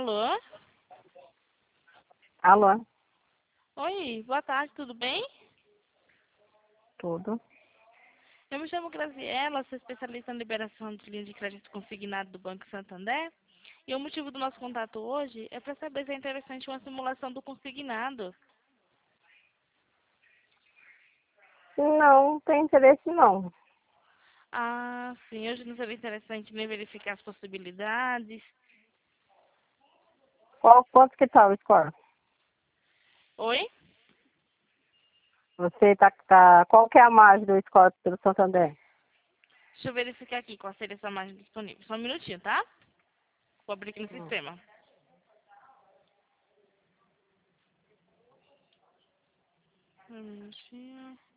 Alô? Alô, Oi, boa tarde, tudo bem? tudo. Eu me chamo Graziela, sou especialista em liberação de linha de crédito consignado do Banco Santander. E o motivo do nosso contato hoje é para saber se é interessante uma simulação do consignado. Não tem interesse não. Ah, sim, hoje não seria interessante nem verificar as possibilidades. Quanto que tá o score? Oi? Qual que é a margem do score pelo Santander? Deixa eu verificar aqui qual seria essa margem disponível. Só um minutinho, tá? Vou abrir aqui no sistema. Um minutinho.